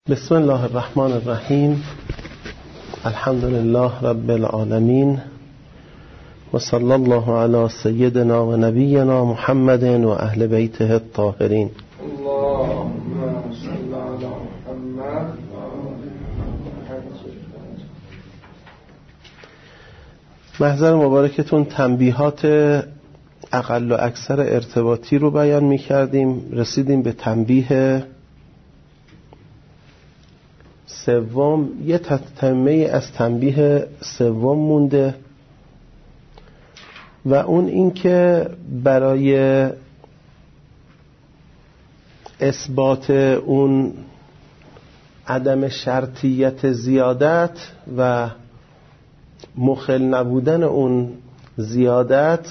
بسم الله الرحمن الرحیم. الحمد لله رب العالمین و صلی الله علی سیدنا و نبینا محمد و اهل بیته الطاهرین. اللهم صل علی محمد. محضر مبارکتون تنبیهات اقل و اکثر ارتباطی رو بیان می کردیم. رسیدیم به تنبیه سوم. یه تتمه از تنبیه سوم مونده و اون این که برای اثبات اون عدم شرطیت زیادت و مخل نبودن اون زیادت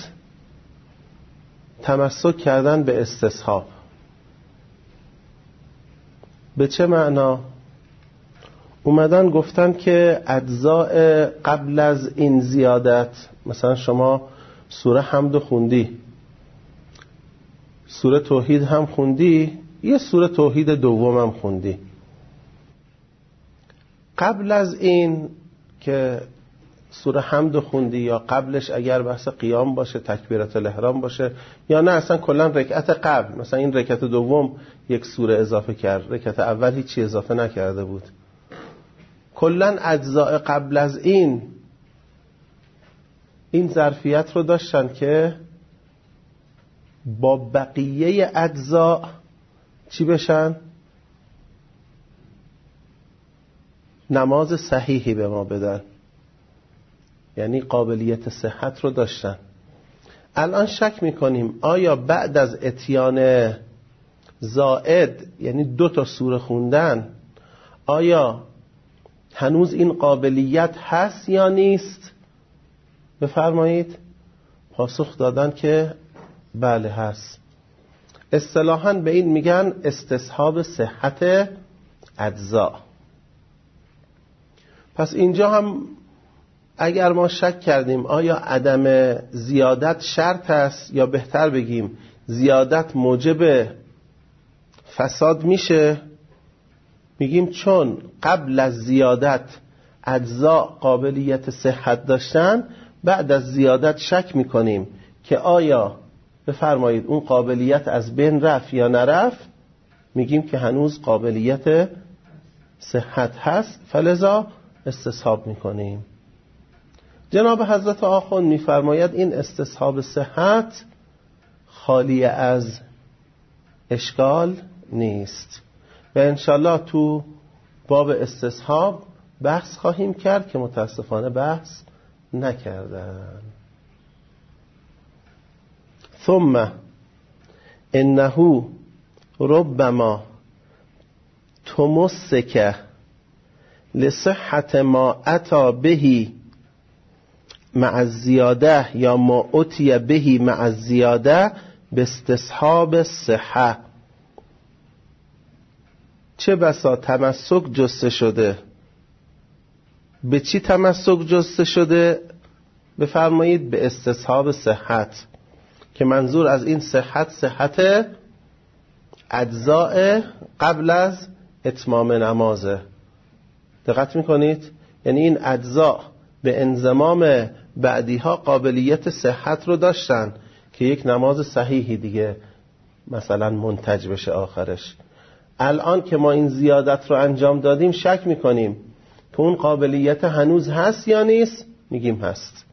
تمسک کردن به استصحاب. به چه معنا؟ اومدن گفتن که اجزاء قبل از این زیادت، مثلا شما سوره حمد خوندی، سوره توحید هم خوندی، یه سوره توحید دوم هم خوندی، قبل از این که سوره حمد خوندی یا قبلش اگر بحث قیام باشه، تکبیرات الاحرام باشه، یا نه اصلا کلا رکعت قبل، مثلا این رکعت دوم یک سوره اضافه کرد، رکعت اول هیچی اضافه نکرده بود، کلا اجزاء قبل از این ظرفیت رو داشتن که با بقیه اجزاء چی بشن؟ نماز صحیحی به ما بدن، یعنی قابلیت صحت رو داشتن. الان شک میکنیم آیا بعد از اتیان زائد، یعنی 2 سوره خوندن، آیا هنوز این قابلیت هست یا نیست؟ بفرمایید. پاسخ دادن که بله هست. اصطلاحاً به این میگن استصحاب صحت اجزا. پس اینجا هم اگر ما شک کردیم آیا عدم زیادت شرط است، یا بهتر بگیم زیادت موجب فساد میشه، میگیم چون قبل از زیادت اجزا قابلیت صحت داشتن، بعد از زیادت شک میکنیم که آیا بفرمایید اون قابلیت از بین رفت یا نرفت، میگیم که هنوز قابلیت صحت هست، فلذا استصحاب میکنیم. جناب حضرت آخوند میفرماید این استصحاب صحت خالی از اشکال نیست و انشالله تو باب استصحاب بحث خواهیم کرد که متاسفانه بحث نکردن. ثم انه ربما تمسک لصحت ما اتی به مع الزیاده یا ما اتی به مع الزیاده به استصحاب الصحه. چه بسا تمسک جسته شده. به چی تمسک جسته شده؟ بفرمایید به استصحاب صحت، که منظور از این صحت اجزاء قبل از اتمام نمازه. دقت میکنید؟ یعنی این اجزاء به انضمام بعدیها قابلیت صحت رو داشتن که یک نماز صحیحی دیگه مثلا منتج بشه آخرش. الان که ما این زیادت رو انجام دادیم شک میکنیم که اون قابلیت هنوز هست یا نیست، میگیم هست.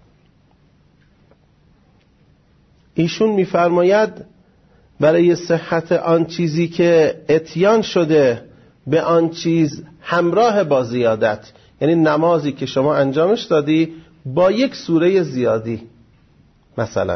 ایشون میفرماید برای صحت آن چیزی که اتیان شده به آن چیز همراه با زیادت، یعنی نمازی که شما انجامش دادی با یک سوره زیادی، مثلا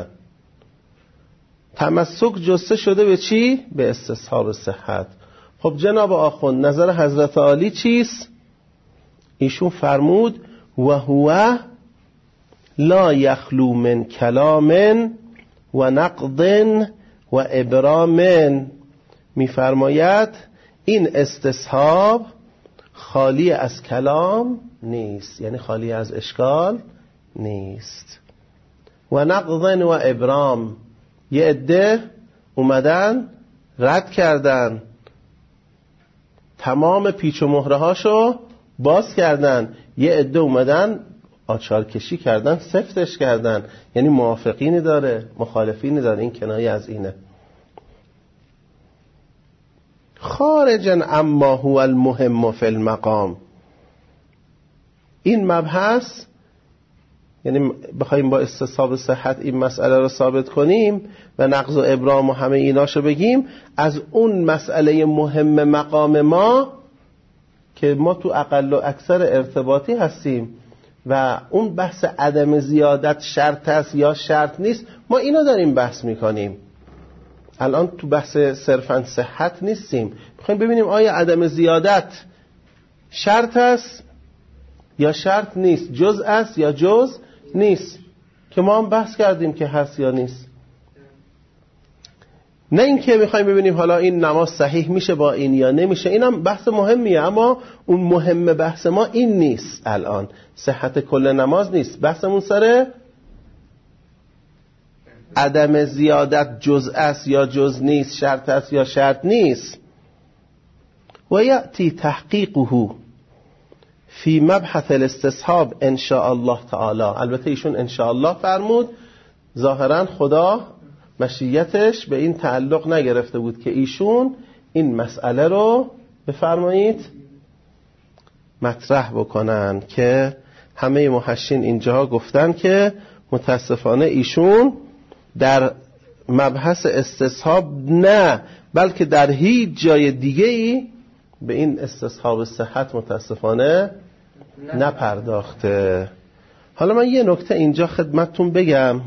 تمسک جسته شده به چی؟ به استصحاب صحت. خب جناب آخوند نظر حضرت عالی چیست؟ ایشون فرمود و هو لا یخلو من کلام و نقض و ابرام. میفرماید این استصحاب خالی از کلام نیست، یعنی خالی از اشکال نیست. و نقض و ابرام، یه عده اومدن رد کردن تمام پیچ و مهره هاشو باز کردن، یه عده اومدن آچار کشی کردن، سفتش کردن. یعنی موافقینی داره، مخالفینی داره. این کنایه از اینه. خارجا اما هو المهم فی المقام. این مبحث، یعنی بخوایم با استصحاب صحت این مسئله رو ثابت کنیم و نقض و ابرام و همه ایناشو بگیم، از اون مسئله مهم مقام ما که ما تو اقل و اکثر ارتباطی هستیم و اون بحث عدم زیادت شرط است یا شرط نیست، ما اینو داریم بحث میکنیم. الان تو بحث صرفاً صحت نیستیم، میخوایم ببینیم آیا عدم زیادت شرط است یا شرط نیست، جز است یا جز نیست، که ما هم بحث کردیم که هست یا نیست. نه اینکه میخوایم ببینیم حالا این نماز صحیح میشه با این یا نمیشه. اینم بحث مهمیه، اما اون مهم بحث ما این نیست. الان صحت کل نماز نیست، بحثمون سره عدم زیادت جز است یا جز نیست، شرط است یا شرط نیست. و یأتی تحقیقه فی مبحث الاستصحاب ان شاء الله تعالی. البته ایشون ان شاء الله فرمود، ظاهرا خدا مشیتش به این تعلق نگرفته بود که ایشون این مسئله رو بفرمایید مطرح بکنن، که همه محشین اینجا گفتن که متاسفانه ایشون در مبحث استصحاب نه، بلکه در هیچ جای دیگه‌ای به این استصحاب صحت متاسفانه نپرداخته. حالا من یه نکته اینجا خدمتتون بگم.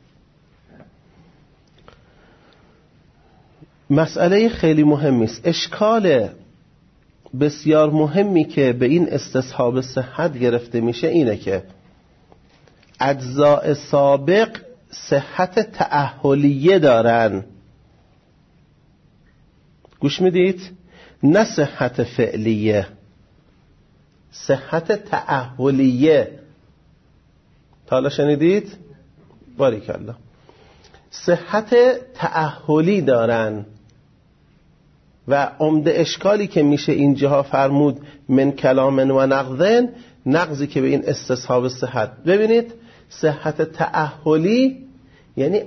مسئله خیلی مهمی است. اشکال بسیار مهمی که به این استصحاب صحت گرفته میشه اینه که اجزاء سابق صحت تأهلیه دارن. گوش میدید؟ نه صحت فعلیه، صحت تأهلیه. تا حالا شنیدید؟ باریکالله. صحت تأهلی دارن و عمده اشکالی که میشه اینجاها فرمود من کلام و نقضن، نقضی که به این استصحاب صحت. ببینید صحت تأهلی یعنی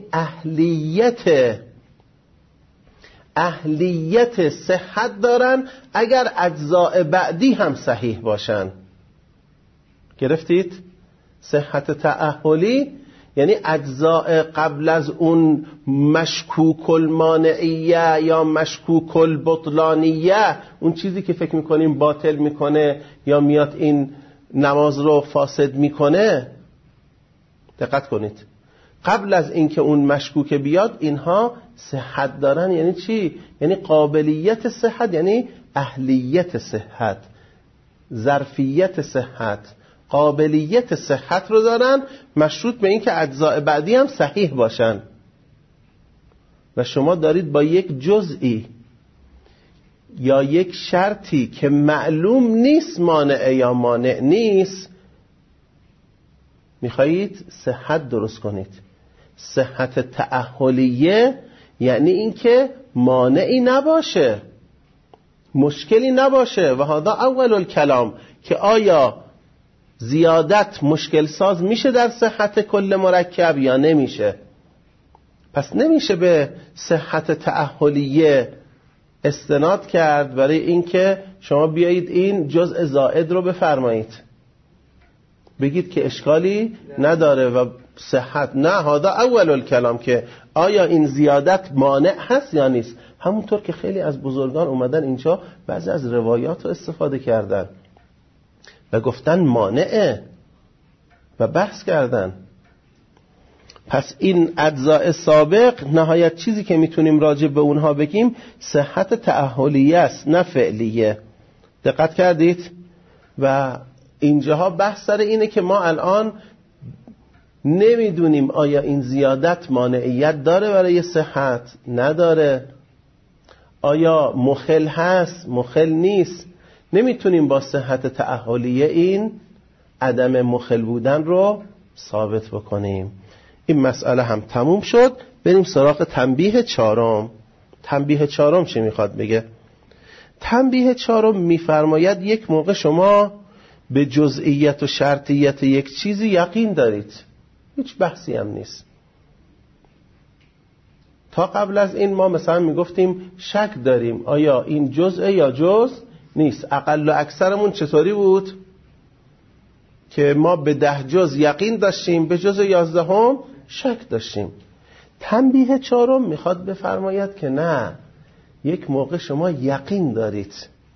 اهلیت صحت دارن اگر اجزاء بعدی هم صحیح باشن. گرفتید؟ صحت تأهلی یعنی اجزاء قبل از اون مشکوک المانعیه یا مشکوک البطلانیه، اون چیزی که فکر میکنیم باطل میکنه یا میاد این نماز رو فاسد میکنه. دقت کنید، قبل از اینکه اون مشکوک بیاد اینها صحت دارن. یعنی چی؟ یعنی قابلیت صحت، یعنی اهلیت صحت، ظرفیت صحت، قابلیت صحت رو دارن، مشروط به این که اجزاء بعدی هم صحیح باشن. و شما دارید با یک جزئی یا یک شرطی که معلوم نیست مانع یا مانع نیست میخواهید صحت درست کنید. صحت تأهلیه یعنی این که مانعی نباشه، مشکلی نباشه. و هذا اول الکلام، که آیا زیادت مشکل ساز میشه در صحت کل مرکب یا نمیشه. پس نمیشه به صحت تأهلیه استناد کرد برای اینکه شما بیایید این جزء زائد رو بفرمایید، بگید که اشکالی نداره و صحت. نه، هذا اول الکلام، که آیا این زیادت مانع هست یا نیست. همونطور که خیلی از بزرگان اومدن اینجا بعضی از روایات رو استفاده کردن و گفتن مانعه و بحث کردن. پس این اجزاء سابق نهایت چیزی که میتونیم راجع به اونها بگیم صحت تأهلیه است، نه فعلیه. دقت کردید؟ و اینجاها بحث سر اینه که ما الان نمیدونیم آیا این زیادت مانعیت داره برای صحت، نداره، آیا مخل هست، مخل نیست. نمیتونیم با صحت تأهلیه این عدم مخل بودن رو ثابت بکنیم. این مسئله هم تموم شد. بریم سراغ تنبیه چهارم. تنبیه چهارم چی میخواد بگه؟ تنبیه چهارم میفرماید یک موقع شما به جزئیت و شرطیت یک چیزی یقین دارید، هیچ بحثی هم نیست. تا قبل از این ما مثلا میگفتیم شک داریم آیا این جزء یا جزء نیست. اقل و اکثرمون چطوری بود که ما به 10 جزء یقین داشتیم، به جزء 11 شک داشتیم. تنبیه چهارم میخواد بفرماید که نه، یک موقع شما یقین دارید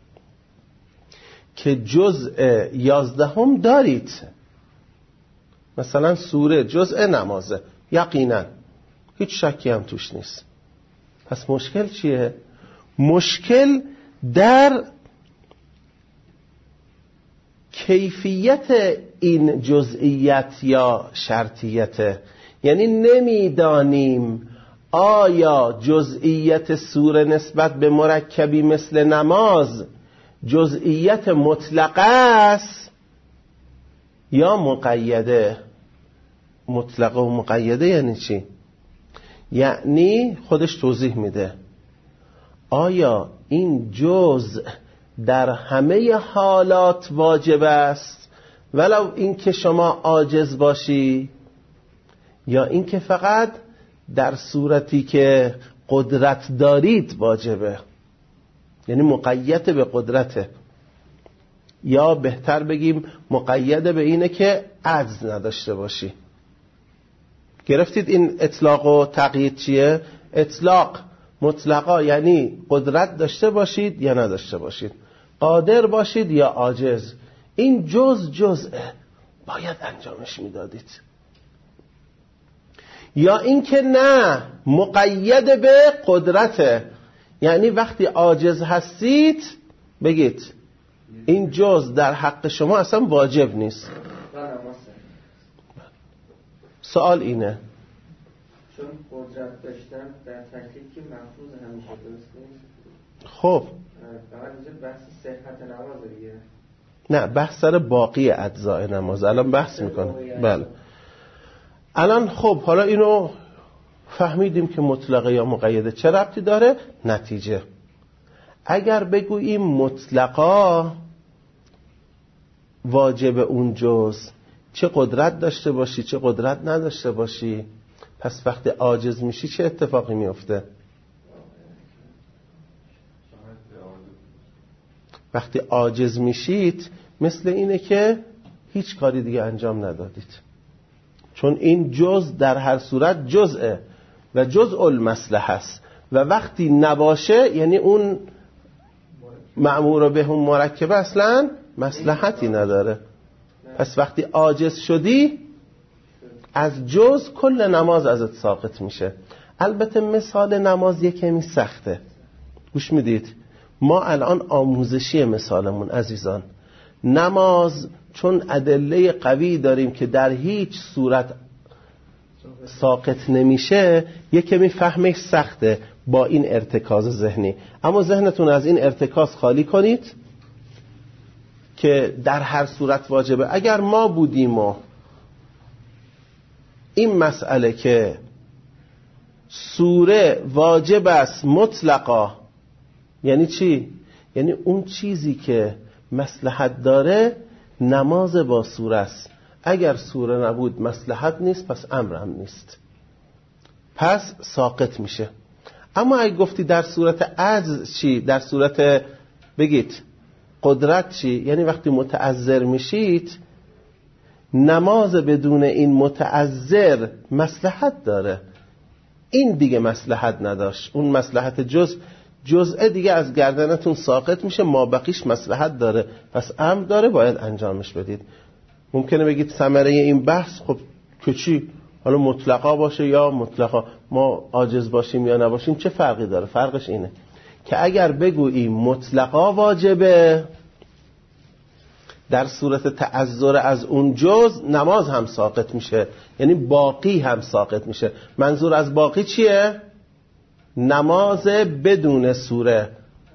که جزء 11 دارید، مثلا سوره جزء نمازه، یقینا هیچ شکی هم توش نیست. پس مشکل چیه؟ مشکل در کیفیت این جزئیت یا شرطیت. یعنی نمیدانیم آیا جزئیت سوره نسبت به مرکبی مثل نماز جزئیت مطلقه است یا مقیده. مطلقه و مقیده یعنی چی؟ یعنی خودش توضیح میده آیا این جزء در همه حالات واجب است ولو اینکه شما عاجز باشی، یا اینکه فقط در صورتی که قدرت دارید واجبه، یعنی مقید به قدرته، یا بهتر بگیم مقید به اینه که عجز نداشته باشی. گرفتید این اطلاق و تقیید چیه؟ اطلاق مطلقا یعنی قدرت داشته باشید یا نداشته باشید، قادر باشید یا عاجز، این جزءه باید انجامش میدادید. یا اینکه نه، مقید به قدرته، یعنی وقتی عاجز هستید بگید این جزء در حق شما اصلا واجب نیست. سوال اینه چون قدرت داشتن در تکلیف که محفوظ همیشه درست نیست. خب فقط اینجا بحث صحت نماز دیگه. نه، بحث سر باقی اجزای نماز الان بحث میکنه. بله الان خب حالا اینو فهمیدیم که مطلقه یا مقیده چه ربطی داره. نتیجه اگر بگوییم مطلقا واجب اون جز، چه قدرت داشته باشی چه قدرت نداشته باشی، پس وقتی عاجز میشی چه اتفاقی میفته؟ وقتی عاجز میشید مثل اینه که هیچ کاری دیگه انجام ندادید، چون این جز در هر صورت جزءه و جزء المصلحه است و وقتی نباشه یعنی اون مأمور به هم مرکبه اصلا مصلحتی نداره. پس وقتی عاجز شدی از جز کل نماز ازت ساقط میشه. البته مثال نماز یکمی سخته، گوش میدید؟ ما الان آموزشی مثالمون عزیزان، نماز چون ادله قوی داریم که در هیچ صورت ساقط نمیشه، یکمی فهمش سخته با این ارتکاز ذهنی، اما ذهنتون از این ارتکاز خالی کنید که در هر صورت واجبه. اگر ما بودیم و این مسئله که سوره واجب است مطلقا، یعنی چی؟ یعنی اون چیزی که مصلحت داره نماز با سوره است، اگر سوره نبود مصلحت نیست پس امر هم نیست، پس ساقط میشه. اما اگه گفتی در صورت عجز چی؟ در صورت بگید قدرت چی؟ یعنی وقتی متعذر میشید نماز بدون این متعذر مصلحت داره، این دیگه مصلحت نداشت، اون مصلحت جزء دیگه از گردنتون ساقط میشه، ما بقیش مصلحت داره پس امر داره باید انجامش بدید. ممکنه بگید ثمره این بحث خب که چی؟ حالا مطلقا باشه یا مطلقا ما عاجز باشیم یا نباشیم چه فرقی داره؟ فرقش اینه که اگر بگوییم مطلقا واجبه در صورت تعذر از اون جز نماز هم ساقط میشه، یعنی باقی هم ساقط میشه. منظور از باقی چیه؟ نماز بدون سوره،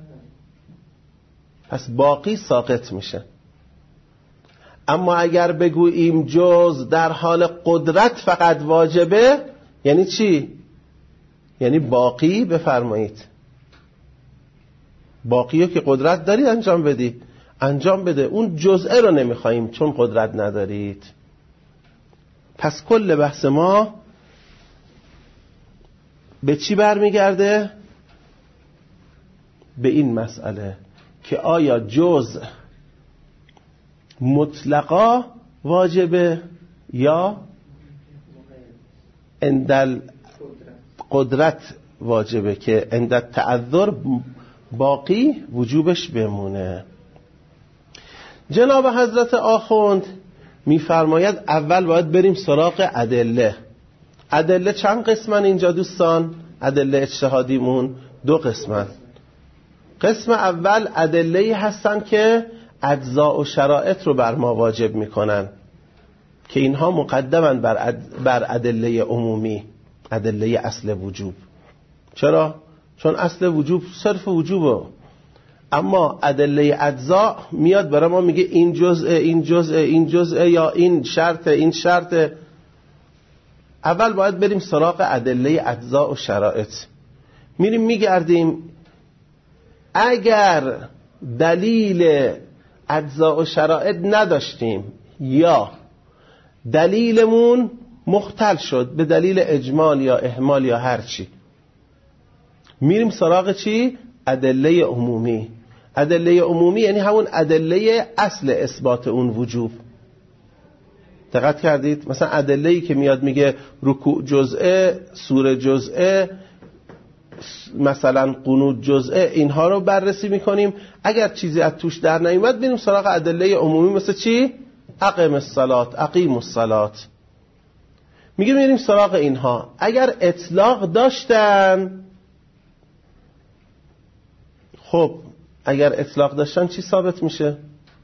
پس باقی ساقط میشه. اما اگر بگوییم جز در حال قدرت فقط واجبه، یعنی چی؟ یعنی باقی بفرمایید باقی رو که قدرت دارید انجام بدید، انجام بده. اون جزئه رو نمیخواییم چون قدرت ندارید. پس کل بحث ما به چی برمیگرده؟ به این مسئله که آیا جزء مطلقا واجبه یا اندل قدرت واجبه که اندل تعذر باقی وجوبش بمونه. جناب حضرت آخوند میفرماید اول باید بریم سراغ ادله. ادله چند قسمن اینجا دوستان؟ ادله اجتهادیمون 2 قسمن. قسم اول ادله‌ای هستن که اجزاء و شرایط رو بر ما واجب میکنن که اینها مقدمن بر ادله عمومی، ادله اصل وجوب. چرا؟ چون اصل وجوب صرف وجوبه، اما ادله اجزا میاد برای ما میگه این جزء این جزء این جزء یا این شرط این شرط. اول باید بریم سراغ ادله اجزا و شرایط. میریم میگردیم، اگر دلیل اجزا و شرایط نداشتیم یا دلیلمون مختل شد به دلیل اجمال یا اهمال یا هر چی، میریم سراغ چی؟ ادله عمومی. ادله عمومی یعنی همون ادله اصل اثبات اون وجوب. دقت کردید؟ مثلا ادله‌ای که میاد میگه رکوع جزءه، سوره جزءه، مثلا قنوت جزءه، اینها رو بررسی میکنیم. اگر چیزی از توش در نیومد میریم سراغ ادله عمومی. مثل چی؟ اقیم الصلات، اقیم الصلات. میریم سراغ اینها. اگر اطلاق داشتن، خب اگر اطلاق داشتن چی ثابت میشه؟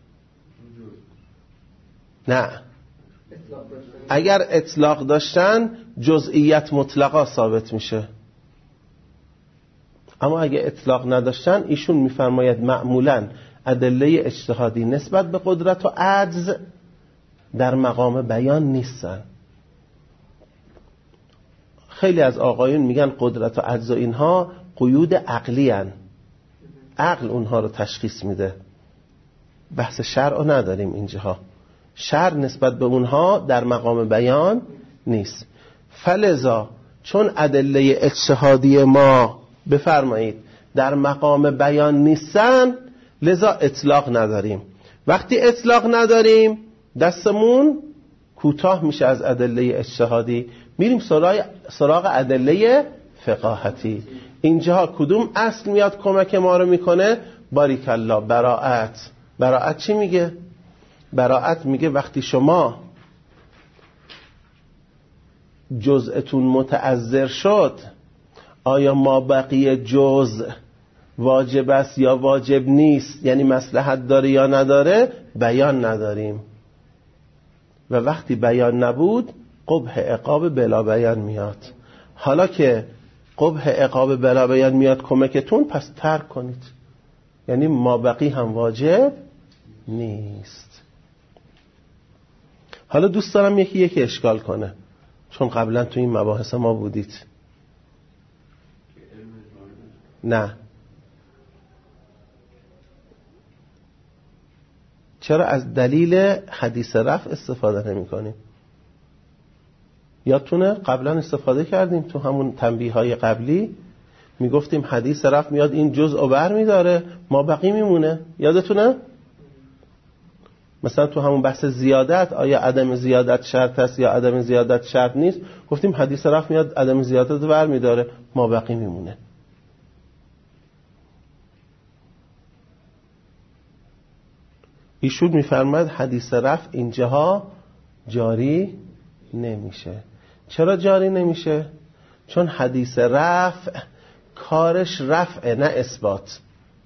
نه، اگر اطلاق داشتن جزئیت مطلقا ثابت میشه. اما اگه اطلاق نداشتن، ایشون میفرماید معمولاً ادله اجتهادی نسبت به قدرت و عجز در مقام بیان نیستن. خیلی از آقایون میگن قدرت و عجز و اینها قیود عقلی هن. عقل اونها رو تشخیص میده. بحث شرع رو نداریم اینجاها. شرع نسبت به اونها در مقام بیان نیست. فلذا چون ادله اجتهادی ما بفرمایید در مقام بیان نیستن، لذا اطلاق نداریم. وقتی اطلاق نداریم دستمون کوتاه میشه از ادله اجتهادی، میریم سراغ ادله فقاهتی. اینجاها کدوم اصل میاد کمک ما رو میکنه؟ باریک الله، براءت. براءت چی میگه؟ براءت میگه وقتی شما جزءتون متعذر شد، آیا ما بقیه جزء واجب است یا واجب نیست، یعنی مصلحت داره یا نداره، بیان نداریم. و وقتی بیان نبود قبح عقاب بلا بیان میاد. حالا که قبح عقاب بلا بیان میاد کمکتون، پس ترک کنید، یعنی ما بقی هم واجب نیست. حالا دوست دارم یکی اشکال کنه، چون قبلا تو این مباحث ما بودید. نه، چرا از دلیل حدیث رفع استفاده نمی کنیم؟ یادتونه قبلا استفاده کردیم تو همون تنبیه‌های قبلی، میگفتیم حدیث رفع میاد این جزء بر میداره، ما بقی میمونه. یادتونه؟ مثلا تو همون بحث زیادت، آیا عدم زیادت شرط است یا عدم زیادت شرط نیست، گفتیم حدیث رفع میاد عدم زیادت بر میداره، ما بقی میمونه. ایشون میفرماید حدیث رفع اینجاها جاری نمیشه. چرا جاری نمیشه؟ چون حدیث رفع کارش رفع نه اثبات.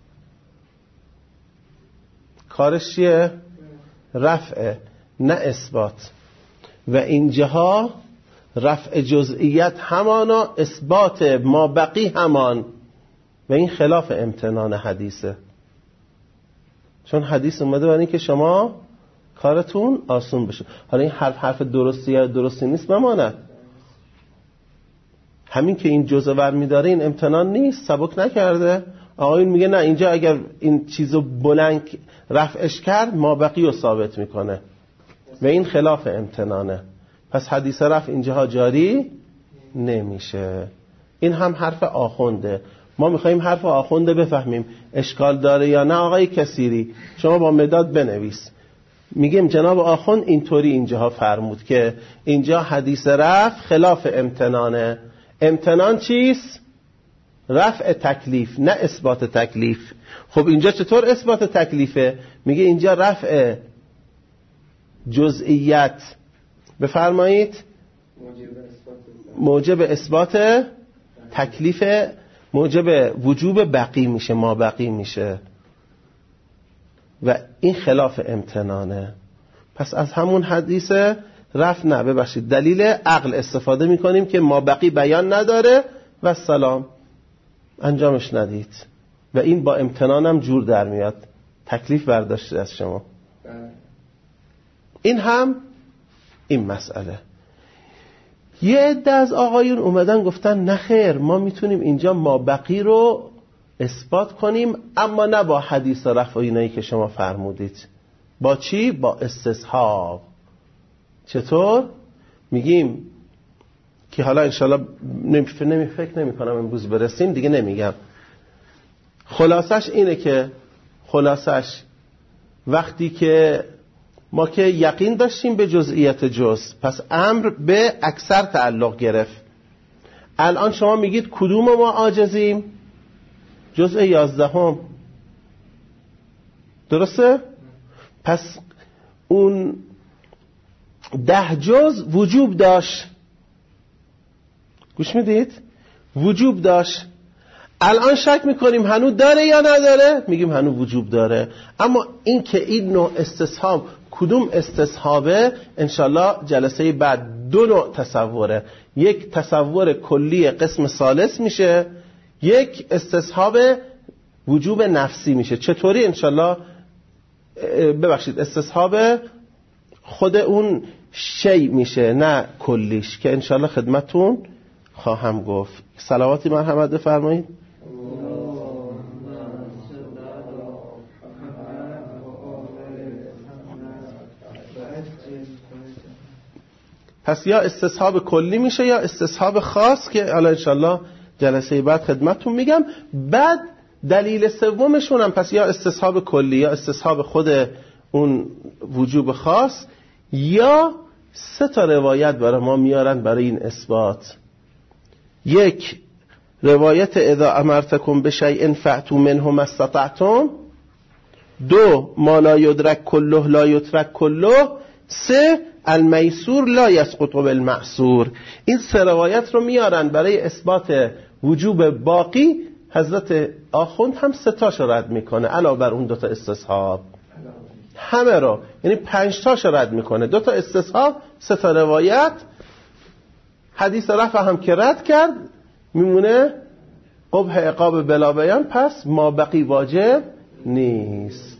کارش چیه؟ رفع نه اثبات. و اینجاها رفع جزئیت همانا، اثبات ما بقی همان، و این خلاف امتنان حدیثه. چون حدیث اومده برای اینکه شما کارتون آسون بشه. حالا این حرف درستی یا درستی نیست بماند. همین که این جزء ور می‌داره این امتنان نیست، سبک نکرده. آقایون میگه نه اینجا اگر این چیزو بلند رفعش کرد مابقی رو ثابت میکنه و این خلاف امتنانه، پس حدیث رفع اینجاها جاری نمیشه. این هم حرف آخونده. ما میخواییم حرف آخونده بفهمیم اشکال داره یا نه. آقای کثیری شما با مداد بنویس. میگیم جناب آخوند اینطوری اینجاها فرمود که اینجا حدیث رفع خلاف امتنانه. امتنان چیست؟ رفع تکلیف، نه اثبات تکلیف. خب اینجا چطور اثبات تکلیفه؟ میگه اینجا رفع جزئیت بفرمایید موجب اثبات تکلیف، موجب وجوب بقی میشه، ما بقی میشه و این خلاف امتنانه. پس از همون حدیث رفع نه ببخشید دلیل عقل استفاده میکنیم که ما بقی بیان نداره و سلام انجامش ندید و این با امتنانم جور در میاد، تکلیف برداشته از شما. این هم این مسئله. یه عده از آقایون اومدن گفتن نه خیر، ما میتونیم اینجا ما بقی رو اثبات کنیم اما نه با حدیث رفع و اینایی که شما فرمودید. با چی؟ با استصحاب. چطور؟ میگیم که حالا انشالله فکر نمی کنم امروز برسیم دیگه نمیگم. خلاصش اینه که وقتی که ما که یقین داشتیم به جزئیات جز، پس امر به اکثر تعلق گرفت. الان شما میگید کدوم ما عاجزیم؟ جزء 11. درسته؟ پس اون 10 جز وجوب داشت. گوش میدید؟ وجوب داشت. الان شک میکنیم هنوز داره یا نداره؟ میگیم هنوز وجوب داره. اما این که این نوع استصحاب کدوم استصحابه، انشالله جلسه بعد 2 نوع تصوره. یک تصور کلی قسم ثالث میشه، یک استصحاب وجوب نفسی میشه. چطوری؟ انشالله ببخشید استصحاب خود اون شی میشه نه کلیش، که انشالله خدمتون خواهم گفت. صلواتی مرحمت بفرمایید. پس یا استصحاب کلی میشه یا استصحاب خاص که حالا انشالله جلسه بعد خدمتتون میگم. بعد دلیل سومشون هم پس یا استصحاب کلی یا استصحاب خود اون وجوب خاص، یا 3 روایت برای ما میارن برای این اثبات. یک روایت اذا امرتکم بشیء فأتوا منه ما استطعتم. 2 ما لا یدرک کله لا یترک کله. 3 المیسور لا یسقط بالمعسور. این 3 روایت رو میارن برای اثبات وجوب باقی. حضرت آخوند هم 3 تاشو رد میکنه علاوه بر اون 2 تا استصحاب، همه رو، یعنی 5 تاشو رد میکنه. 2 تا استصحاب، 3 تا روایت. حدیث رفع هم که رد کرد میمونه قبح عقاب بلا بیان، پس ما بقی واجب نیست.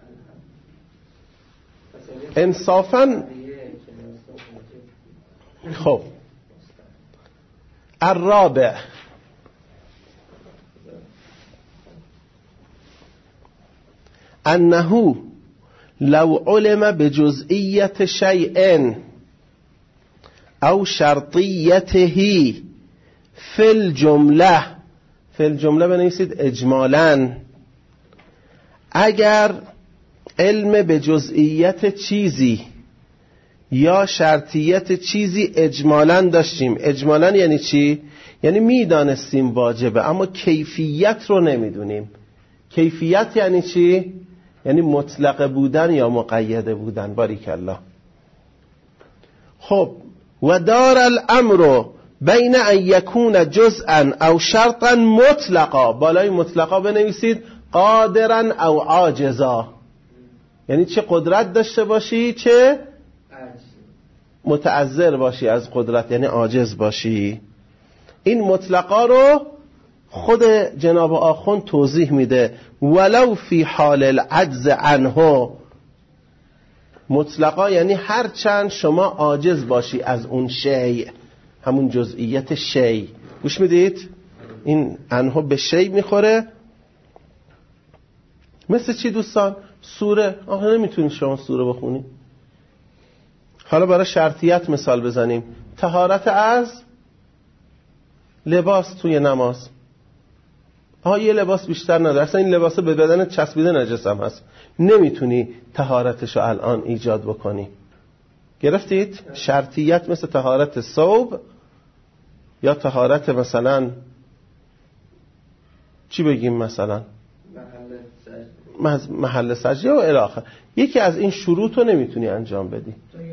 انصافاً خب الرابع انه لو علم بجزئیت شیء او شرطیته فی الجمله، فی الجمله بنویسید اجمالاً، اگر علم به جزئیت چیزی یا شرطیت چیزی اجمالاً داشتیم. اجمالاً یعنی چی؟ یعنی میدانستیم واجبه اما کیفیت رو نمیدونیم. کیفیت یعنی چی؟ یعنی مطلق بودن یا مقید بودن. باریکالله. خب و دار الامر بین ان یکون جزءا او شرطا مطلقا، بالای مطلقا بنویسید قادرا او عاجزا. یعنی چه قدرت داشته باشی چه متعذر باشی از قدرت، یعنی عاجز باشی. این مطلقا رو خود جناب آخوند توضیح میده. ولو فی حال العجز عنه، مطلقا یعنی هر چند شما عاجز باشی از اون شیء، همون جزئیت شیء. گوش میدید؟ این عنه به شیء میخوره. مثل چی دوستان؟ سوره. آخه نمیتونی شما سوره بخونی. حالا برای شرطیت مثال بزنیم. طهارت از لباس توی نماز. یه لباس بیشتر نداره، اصلا این لباسه به بدن چسبیده نجس هم هست، نمیتونی طهارتشو الان ایجاد بکنی. گرفتید؟ شرطیت مثل طهارت ثوب یا طهارت مثلا چی بگیم، مثلا محل سجده و الی آخر. یکی از این شروط رو نمیتونی انجام بدی.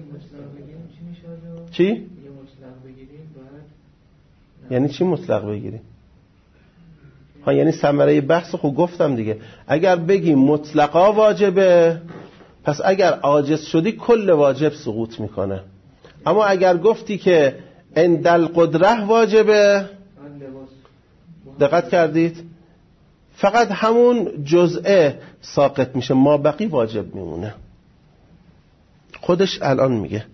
چی؟ یعنی چی مطلق بگیری؟ یعنی ثمره بحث خود گفتم دیگه. اگر بگیم مطلقا واجبه، پس اگر عاجز شدی کل واجب سقوط میکنه. اما اگر گفتی که عند القدره واجبه، دقت کردید؟ فقط همون جزءه ساقط میشه، ما بقی واجب میمونه. خودش الان میگه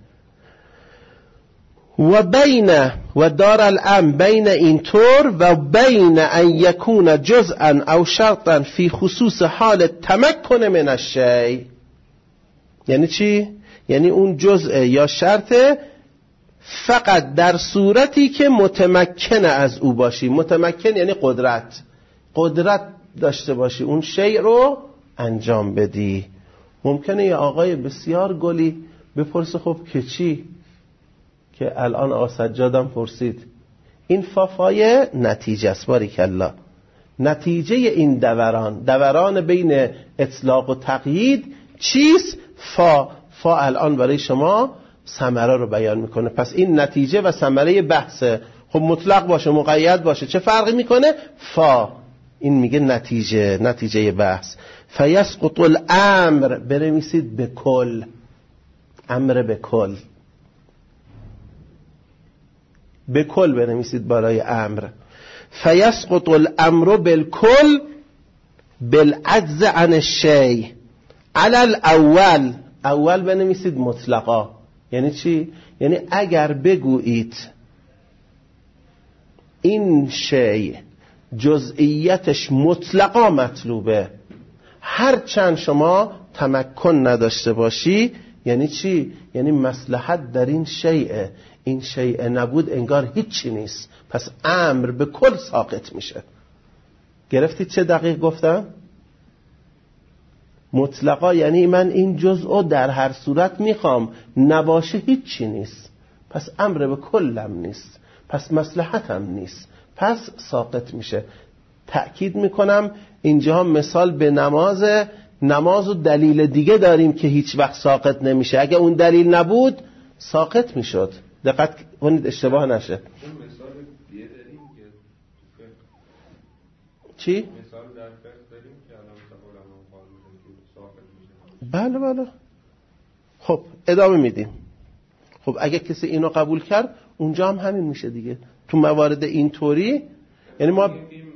و بین و دار الامر بین این طور و بین ان یکون جزءا او شرطا فی خصوص حال تمکن من الشیء. یعنی چی؟ یعنی اون جزء یا شرط فقط در صورتی که متمکن از او باشی. متمکن یعنی قدرت داشته باشی اون شیء رو انجام بدی. ممکنه یه آقای بسیار گلی بپرسه خب که چی؟ که الان آقا سجادم پرسید. این فافای نتیجه است. باریکالله. نتیجه این دوران بین اطلاق و تقیید چیست؟ فا الان برای شما ثمره رو بیان میکنه. پس این نتیجه و ثمره بحثه. خب مطلق باشه مقید باشه چه فرقی میکنه؟ فا این میگه نتیجه بحث. فیسقط الامر، بنویسید به کل، امر به کل، به کل بنویسید برای امر. فیسقط الامر بالکل بالعجز عن الشیء علی الاول. اول بنویسید مطلقا. یعنی چی؟ یعنی اگر بگویید این شیء جزئیتش مطلقا مطلوبه، هر چند شما تمکن نداشته باشی، یعنی چی؟ یعنی مصلحت در این شیء، این شیء نبود انگار هیچی نیست، پس امر به کل ساقط میشه. گرفتید چه دقیق گفتم؟ مطلقا یعنی من این جزء در هر صورت میخوام، نباشه هیچی نیست، پس امر به کلم نیست، پس مصلحتم نیست، پس ساقط میشه. تأکید میکنم اینجا مثال به نماز و دلیل دیگه داریم که هیچ وقت ساقط نمیشه. اگه اون دلیل نبود ساقط میشد. دقت کنید اشتباه نشه. مثال دیگه داریم که چی؟ مثال در فقه داریم که الان علما قائل میشن که ساقط میشه. بله. خب ادامه میدیم. خب اگه کسی اینو قبول کرد اونجا هم همین میشه دیگه. تو موارد اینطوری یعنی ما این مثال یعنی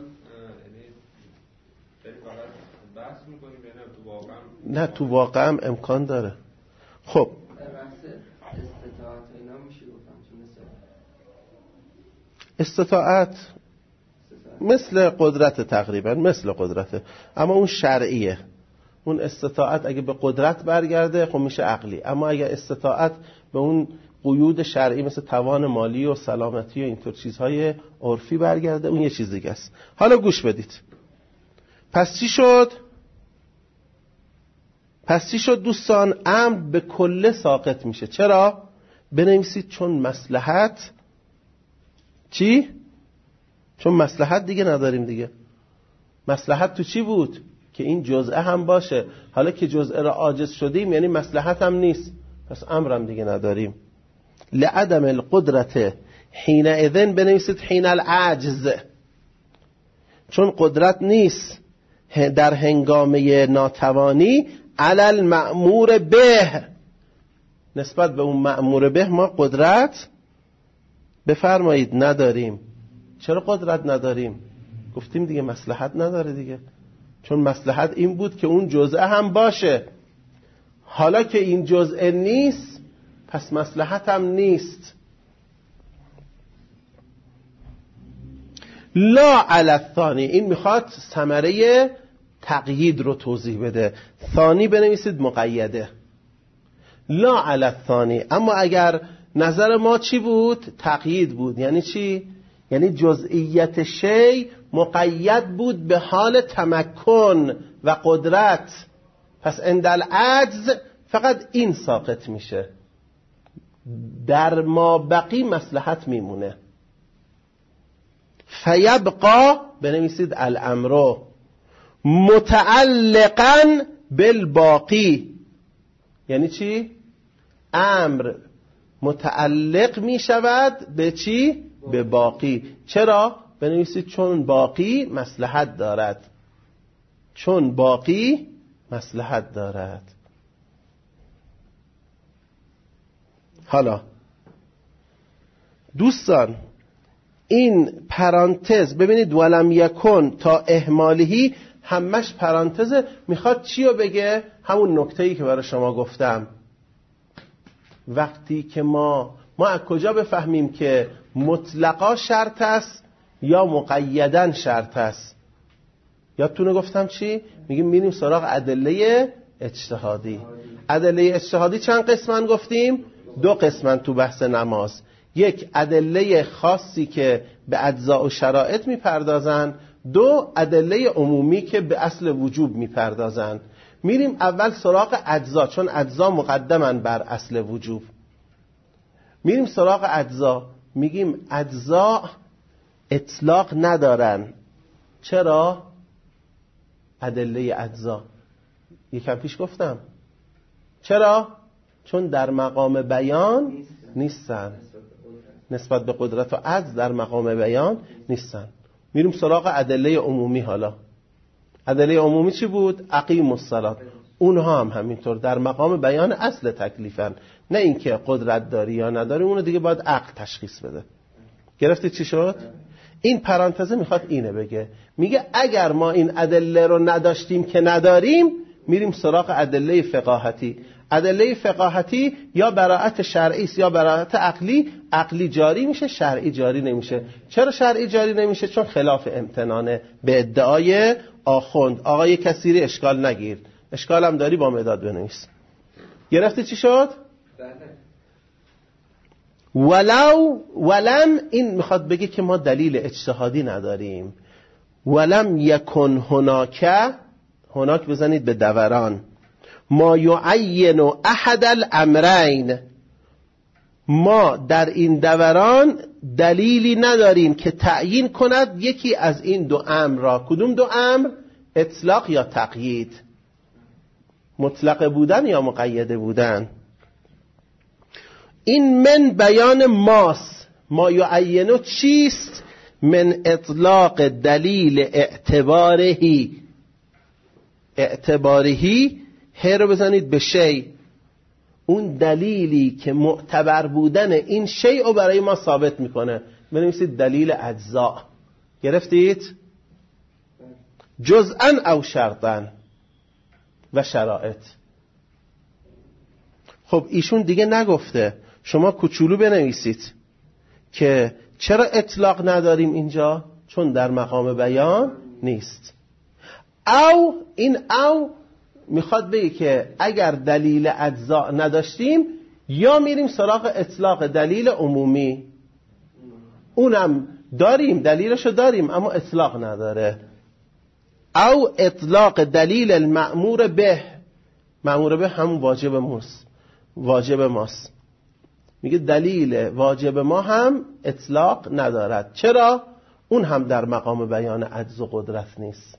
فقط بحث میکنیم یا نه تو واقعا؟ نه تو واقعا هم امکان داره. خب استطاعت مثل قدرت، تقریبا مثل قدرته، اما اون شرعیه. اون استطاعت اگه به قدرت برگرده خب میشه عقلی، اما اگه استطاعت به اون قیود شرعی مثل توان مالی و سلامتی و اینطور چیزهای عرفی برگرده اون یه چیز دیگه است. حالا گوش بدید. پس چی شد دوستان؟ امر به کل ساقط میشه. چرا؟ بنویسید چون مصلحت چی؟ چون مصلحت دیگه نداریم دیگه. مصلحت تو چی بود؟ که این جزءه هم باشه. حالا که جزءه را عاجز شدیم یعنی مصلحت هم نیست، پس امرم دیگه نداریم. لعدم القدرت حینئذ بنویسید حین العجز، چون قدرت نیست در هنگامه ناتوانی علی المأمور به، نسبت به اون مأمور به ما قدرت بفرمایید نداریم. چرا قدرت نداریم؟ گفتیم دیگه مصلحت نداره دیگه، چون مصلحت این بود که اون جزء هم باشه. حالا که این جزء نیست پس مصلحت هم نیست. لا علی الثانی، این میخواد ثمره تقیید رو توضیح بده. ثانی بنویسید مقیده، لا علی الثانی. اما اگر نظر ما چی بود؟ تقیید بود. یعنی چی؟ یعنی جزئیت شی مقید بود به حال تمکن و قدرت. پس عند العجز فقط این ساقط میشه، در ما بقی مصلحت میمونه. فیبقا بنویسید الامر متعلقا بالباقی. یعنی چی؟ امر متعلق می شود به چی؟ به باقی. چرا؟ بنویسید چون باقی مصلحت دارد. چون باقی مصلحت دارد. حالا دوستان این پرانتز ببینید، ولم یکن تا اهمالهی همش پرانتزه. میخواد چی رو بگه؟ همون نکته‌ای که برای شما گفتم. وقتی که ما از کجا بفهمیم که مطلقا شرط است یا مقیدن شرط است؟ یادتونه گفتم چی؟ میگیم میریم سراغ ادله اجتهادی. ادله اجتهادی چند قسمن گفتیم؟ 2 قسمن تو بحث نماز. یک ادله خاصی که به اجزاء و شرایط میپردازن، 2 ادله عمومی که به اصل وجوب میپردازن. میریم اول سراغ اجزا، چون اجزا مقدمن بر اصل وجوب. میریم سراغ اجزا، میگیم اجزا اطلاق ندارن. چرا؟ ادله اجزا یکم پیش گفتم. چرا؟ چون در مقام بیان نیستن، نسبت به قدرت و عجز در مقام بیان نیستن. میریم سراغ ادله عمومی. حالا ادله عمومی چی بود؟ اقیموا الصلاة. اونها هم همینطور در مقام بیان اصل تکلیفن، نه اینکه قدرت داری یا نداری، اونو دیگه باید عقل تشخیص بده. گرفتید چی شد؟ این پرانتزه میخواد اینه بگه، میگه اگر ما این ادله رو نداشتیم که نداریم، میریم سراغ ادله فقاهتی. ادله فقاهتی یا براءت شرعی است یا براءت عقلی. عقلی جاری میشه، شرعی جاری نمیشه. چرا شرعی جاری نمیشه؟ چون خلاف امتنانه به ادعای آخوند. آقای کثیری اشکال نگیر، اشکال هم داری با مداد بنویس. گرفتی چی شد؟ ولم این میخواد بگه که ما دلیل اجتهادی نداریم. ولم یکن هناک بزنید به دوران، ما یعین احد الامرین. ما در این دوران دلیلی نداریم که تعیین کند یکی از این 2 امر را. کدوم 2 امر؟ اطلاق یا تقیید، مطلق بودن یا مقیده بودن. این من بیان ماست. ما یعینو چیست؟ من اطلاق دلیل اعتبارهی هی رو بزنید به شی، اون دلیلی که معتبر بودن این شی رو برای ما ثابت میکنه. بنویسید دلیل اجزا. گرفتید؟ جزءا او شرطا و شرایط. خب ایشون دیگه نگفته، شما کوچولو بنویسید که چرا اطلاق نداریم اینجا؟ چون در مقام بیان نیست. او این او میخواد بگه که اگر دلیل اجزا نداشتیم، یا میریم سراغ اطلاق دلیل عمومی، اونم داریم، دلیلشو داریم اما اطلاق نداره. او اطلاق دلیل المأمور به. مأمور به همون واجب ماست. میگه دلیل واجب ما هم اطلاق ندارد. چرا؟ اون هم در مقام بیان عجز و قدرت نیست.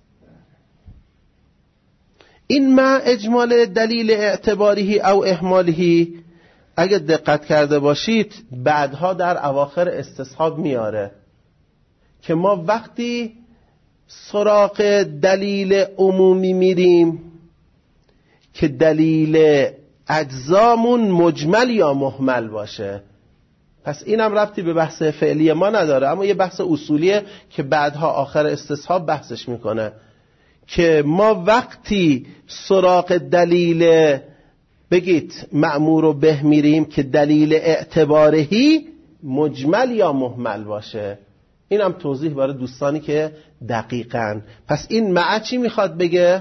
این مع اجمال دلیل اعتباری او اهمالی، اگه دقت کرده باشید بعدها در اواخر استصحاب میاره که ما وقتی سراغ دلیل عمومی میریم که دلیل اجزامون مجمل یا مهمل باشه. پس اینم ربطی به بحث فعلی ما نداره، اما یه بحث اصولیه که بعدها آخر استصحاب بحثش میکنه که ما وقتی سراغ دلیل بگید مأمور و به میریم که دلیل اعتبارهی مجمل یا مهمل باشه. اینم توضیح برای دوستانی که دقیقاً. پس این مع چی میخواد بگه؟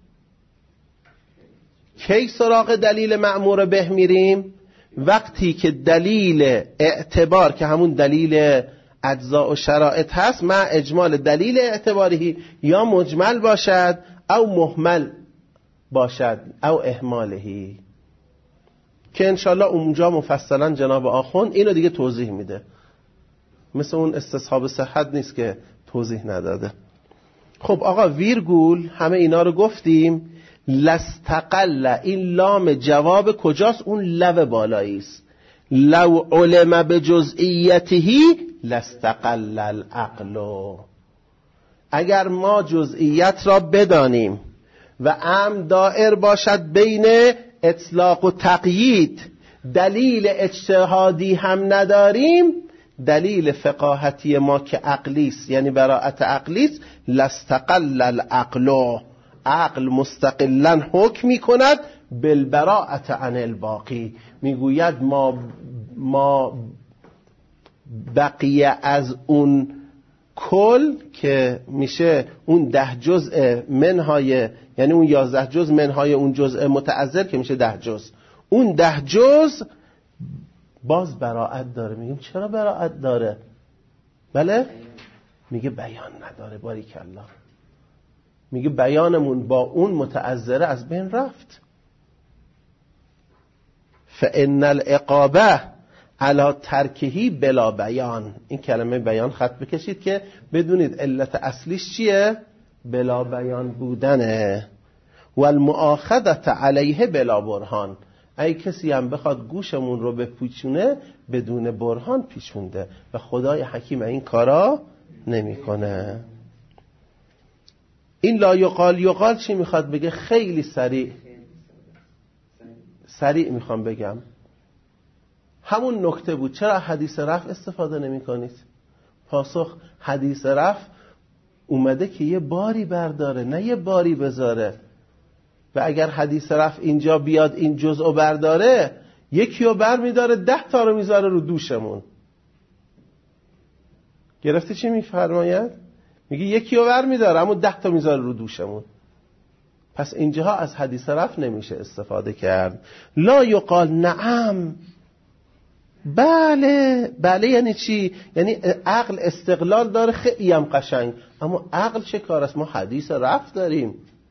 کی سراغ دلیل مأمور به میریم؟ وقتی که دلیل اعتبار که همون دلیل اجزاء و شرائط هست مع اجمال دلیل اعتباری یا مجمل باشد او مهمل باشد او اهمالهی، که انشالله اونجا مفصلا جناب آخوند اینو دیگه توضیح میده. مثل اون استصحاب صحت نیست که توضیح نداده. خب آقا ویرگول همه اینا رو گفتیم. لستقل، این لام جواب کجاست؟ اون لو بالایی است. لو علم بجزئیته لستقل العقل. اگر ما جزئیت را بدانیم و امر دائر باشد بین اطلاق و تقیید، دلیل اجتهادی هم نداریم، دلیل فقاهتی ما که عقلی است، یعنی براءت عقلی است، لستقل العقل، عقل مستقلا حکم می‌کند بالبراءت عن الباقی، میگوید ما بقیه از اون کل که میشه اون 10 جزء منهای، یعنی اون 11 جزء منهای اون جزء متعذر که میشه 10 جزء، اون 10 جزء باز براءت داره. میگیم چرا براءت داره؟ بله؟ میگه بیان نداره. باریکالله. میگه بیانمون با اون متعذره از بین رفت. فإن العقابه علی ترکهی بلا بیان. این کلمه بیان خط بکشید که بدونید علت اصلیش چیه؟ بلا بیان بودنه. والمؤاخذة علیه بلا برهان. ای کسی هم بخواد گوشمون رو بپیچونه بدون برهان پیچونده و خدای حکیم این کارا نمیکنه. این لا یقال چی میخواد بگه؟ خیلی سریع میخوام بگم. همون نکته بود. چرا حدیث رفع استفاده نمی کنید؟ پاسخ حدیث رفع اومده که یه باری برداره نه یه باری بذاره، و اگر حدیث رفع اینجا بیاد این جزء برداره، یکی رو بر میداره 10 تا رو میذاره رو دوشمون. گرفتی چی میفرماید؟ میگه یکی رو بر میداره اما 10 تا میذاره رو دوشمون. پس اینجاها از حدیث رفع نمیشه استفاده کرد. لا یقال نعم، بله یعنی چی؟ یعنی عقل استقلال داره خیلی هم قشنگ، اما عقل چه کار است؟ ما حدیث رفع داریم.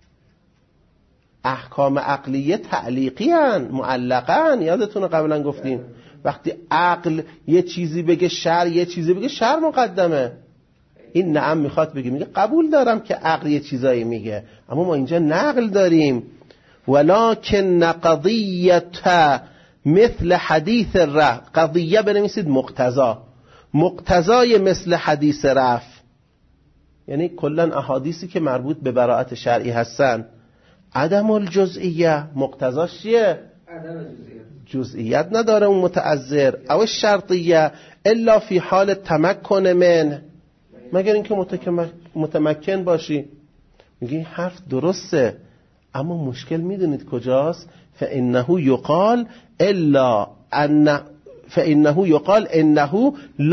احکام عقلیه تعلیقی هن، معلقن. یادتونه قبلا گفتیم وقتی عقل یه چیزی بگه شر، یه چیزی بگه شر مقدمه. این نعم میخواد بگه، میگه قبول دارم که عقل یه چیزایی میگه، اما ما اینجا نقل داریم. ولکن قضیت مثل حدیث رفع، قضیه بنویسید مقتضای مثل حدیث رفع، یعنی کلا احادیثی که مربوط به براءت شرعی هستن. عدم الجزئیه، مقتضاش چیه؟ عدم جزئیت نداره اون متعذر. او شرطیه الا فی حال تمکن من، مگر اینکه متمکن باشی. میگه این حرف درسته، اما مشکل میدونید کجاست؟ فانه یقال انه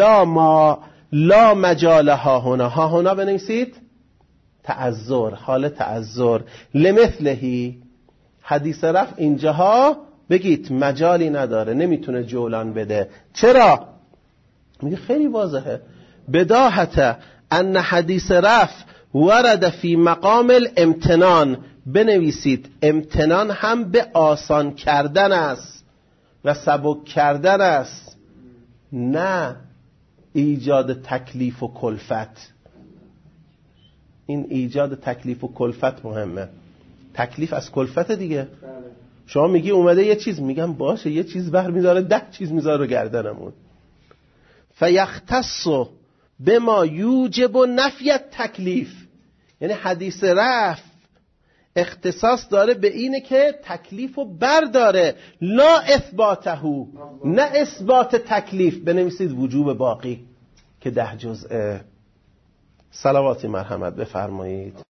لا مجال ها هنا بنویسید تعذر، حال تعذر. لمثلهی، حدیث رفع اینجاها بگید مجالی نداره، نمیتونه جولان بده. چرا؟ میگه خیلی واضحه. بداهت ان حدیث رفع ورد فی مقام الامتنان، بنویسید امتنان هم به آسان کردن است و سبک کردن است، نه ایجاد تکلیف و کلفت. این ایجاد تکلیف و کلفت مهمه. تکلیف از کلفت دیگه. شما میگی اومده یه چیز، میگم باشه یه چیز برمی‌داره 10 چیز میذاره رو گردنمون. فیختص بما یوجب نفی تکلیف، یعنی حدیث رفع اختصاص داره به اینه که تکلیفو برداره، لا اثباته، نه اثبات تکلیف. بنویسید وجوب باقی که 10 جزء. صلوات مرحمت بفرمایید.